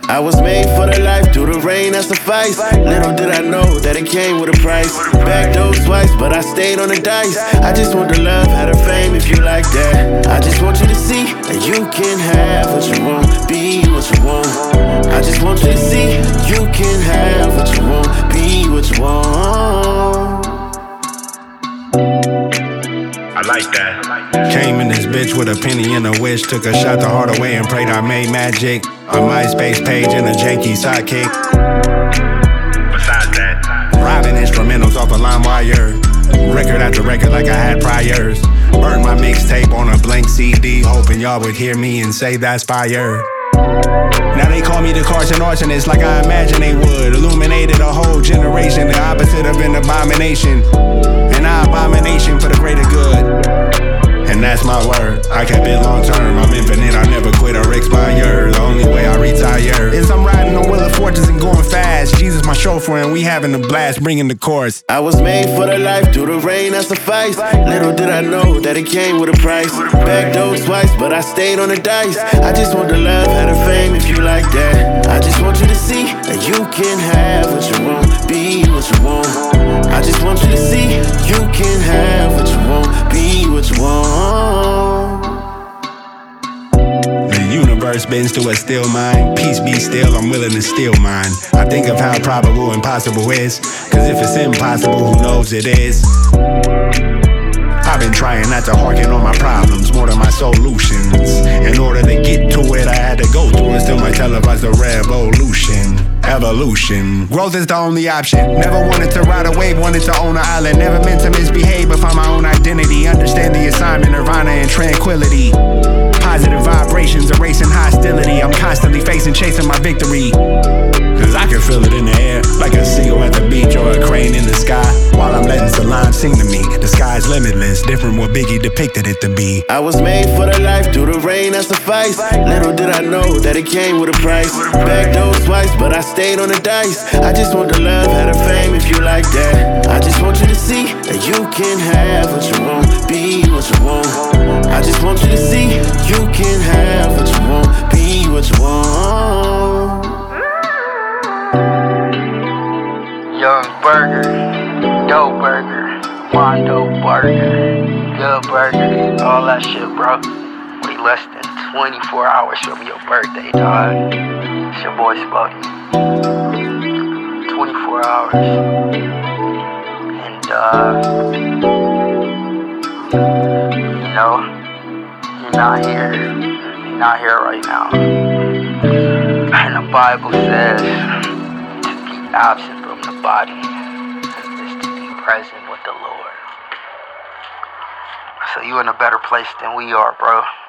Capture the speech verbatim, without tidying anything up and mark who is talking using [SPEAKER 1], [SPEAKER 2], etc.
[SPEAKER 1] I was made for the life, through the rain that suffice. Little did I know that it came with a price. Back those twice, but I stayed on the dice. I just want the love, had a fame if you like that. I just want you to see that you can have what you want, be what you want. I just want you to see you can have what you want, be what you want.
[SPEAKER 2] I like that. Came in this bitch with a penny and a wish. Took a shot the heart away and prayed I made magic. A MySpace page and a janky sidekick. Besides that, robbing instrumentals off a LimeWire. Record after record like I had priors. Burnt my mixtape on a blank C D, hoping y'all would hear me and say that's fire. Now they call me the Carson arsonist like I imagined they would. Illuminated a whole generation, the opposite of an abomination. An abomination for the greater good. And that's my word, I kept it long term. I'm infinite, I never quit or expire. The only way I retire is I'm riding on Wheel of Fortunes and going fast. Jesus my chauffeur and we having a blast, bringing the chorus.
[SPEAKER 1] I was made for the life, through the rain that suffice. Little did I know that it came with a price. Back those twice, but I stayed on the dice. I just want the love, had a fame if you like that. I just want you to see that you can have what you want, be what you want. I just want you to see you can have what you want, be what you want.
[SPEAKER 2] The universe bends to a still mind. Peace be still, I'm willing to steal mine. I think of how probable impossible is. Cause if it's impossible, who knows it is? I've been trying not to harken on my problems more than my solutions. In order to get to it, I had to go through it. Still might televise the revolution. Evolution. Growth is the only option. Never wanted to ride a wave, wanted to own an island. Never meant to misbehave, but find my own identity. Understand the assignment, nirvana and tranquility. Positive vibrations, erasing hostility. I'm constantly facing, chasing my victory. Cause I can feel it in the air, like a seagull at the beach or a crane in the sky. While I'm letting Salam sing to me. The sky's limitless, different what Biggie depicted it to be.
[SPEAKER 1] I was made for the life, through the rain that suffice. Little did I know that it came with a price. Back those twice, but I stayed on the dice. I just want the love, had a fame if you like that. I just want you to see that you can have what you want, be what you want. I just want you to see you can have what you want, be what you want.
[SPEAKER 3] Young Burger, Dope Burger, Mondo Burger, Good Burger, all that shit, bro. Wait less than twenty-four hours from your birthday, dog. It's your boy Spotty. twenty-four hours. And, uh, you know, you're not here. You're not here right now. And the Bible says to be absent from the body is to be present with the Lord. So you in a better place than we are, bro.